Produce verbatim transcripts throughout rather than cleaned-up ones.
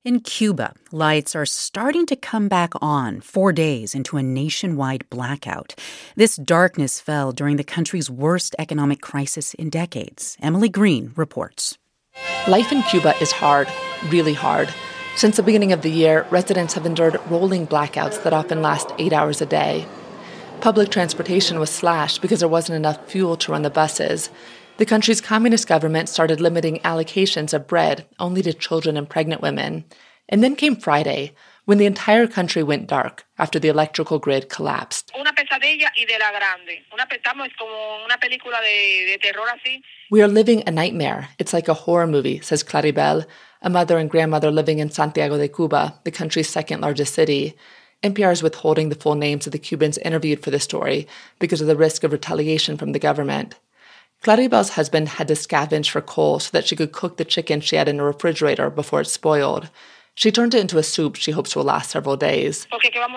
In Cuba, lights are starting to come back on four days into a nationwide blackout. This darkness fell during the country's worst economic crisis in decades. Emily Green reports. Life in Cuba is hard, really hard. Since the beginning of the year, residents have endured rolling blackouts that often last eight hours a day. Public transportation was slashed because there wasn't enough fuel to run the buses. The country's communist government started limiting allocations of bread only to children and pregnant women. And then came Friday, when the entire country went dark after the electrical grid collapsed. We are living a nightmare. It's like a horror movie, says Claribel, a mother and grandmother living in Santiago de Cuba, the country's second largest city. N P R is withholding the full names of the Cubans interviewed for the story because of the risk of retaliation from the government. Claribel's husband had to scavenge for coal so that she could cook the chicken she had in a refrigerator before it spoiled. She turned it into a soup she hopes will last several days.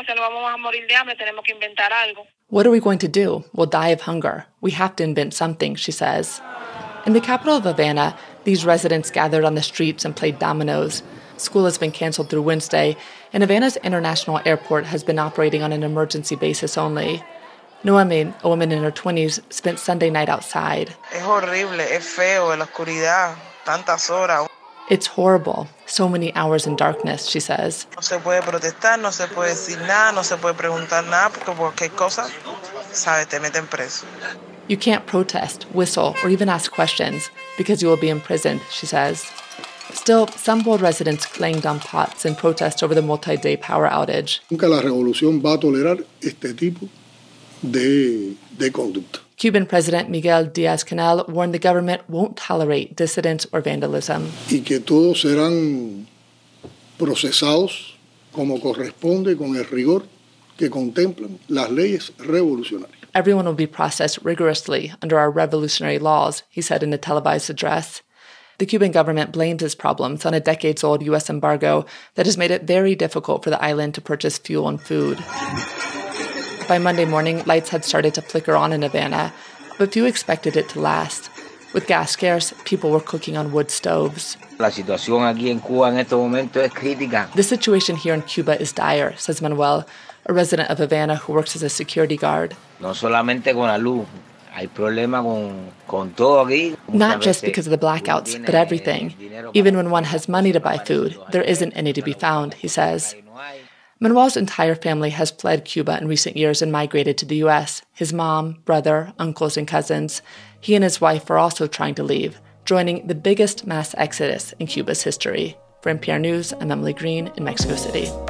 What are we going to do? We'll die of hunger. We have to invent something, she says. In the capital of Havana, these residents gathered on the streets and played dominoes. School has been canceled through Wednesday, and Havana's international airport has been operating on an emergency basis only. Noemi, a woman in her twenties, spent Sunday night outside. Es horrible, es feo, en la oscuridad, tantas horas. It's horrible. So many hours in darkness, she says. No se puede protestar, no se puede decir nada, no se puede preguntar nada, porque cualquier cosa, sabe, te meten preso. You can't protest, whistle, or even ask questions because you will be imprisoned, she says. Still, some bold residents clanged on pots in protest over the multi-day power outage. Nunca la revolución va a tolerar este tipo de, de conducta. Cuban President Miguel Díaz-Canel warned the government won't tolerate dissidents or vandalism. Y que todos serán procesados como corresponde con el rigor que contemplan las leyes revolucionarias. Everyone will be processed rigorously under our revolutionary laws, he said in a televised address. The Cuban government blamed its problems on a decades-old U S embargo that has made it very difficult for the island to purchase fuel and food. By Monday morning, lights had started to flicker on in Havana, but few expected it to last. With gas scarce, people were cooking on wood stoves. La situación aquí en Cuba en estos momentos es crítica. The situation here in Cuba is dire, says Manuel, a resident of Havana who works as a security guard. No solamente con la luz, hay problema con, con todo aquí. Not just because of the blackouts, but everything. Even when one has money to buy food, there isn't any to be found, he says. Manuel's entire family has fled Cuba in recent years and migrated to the U S. His mom, brother, uncles, and cousins. He and his wife are also trying to leave, joining the biggest mass exodus in Cuba's history. For N P R News, I'm Emily Green in Mexico City.